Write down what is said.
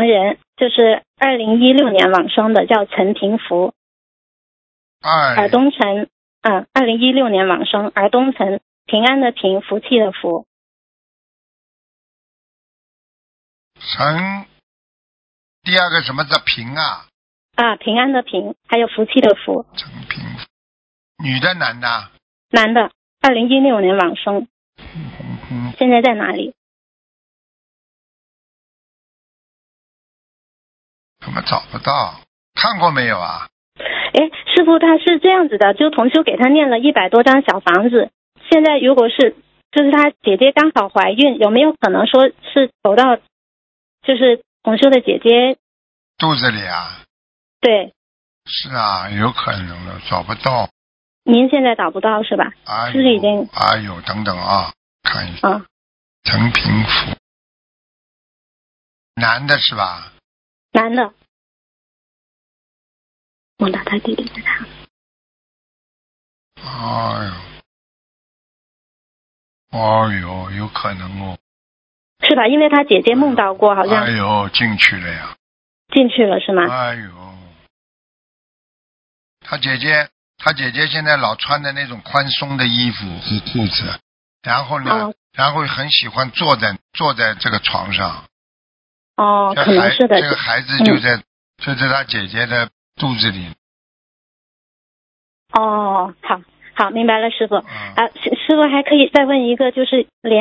亡人，就是2016年往生的，叫陈平福，尔东陈，2016年往生，尔东陈，平安的平，福气的福。 陈，第二个什么字平啊？ 平安的平，还有福气的福。 陈平福，女的男的？ 男的，2016年往生。现在在哪里？ 怎么找不到？看过没有啊？ 师傅他是这样子的，就同修给他念了100多张小房子，现在如果是就是他姐姐刚好怀孕，有没有可能说是走到就是同修的姐姐肚子里啊？ 对。 是啊，有可能的，找不到。 您现在找不到是吧？是不是已经？ 等等啊，看一下。陈平福，男的是吧？ 男的。我打他弟弟给他。有可能哦。是吧？因为他姐姐梦到过，好像。 进去了呀。 进去了是吗？ 他姐姐现在老穿的那种宽松的衣服和裤子，然后呢，然后很喜欢坐在这个床上。 可能是的。 这个孩子就在他姐姐的肚子里。 好，明白了，师傅。师傅还可以再问一个，就是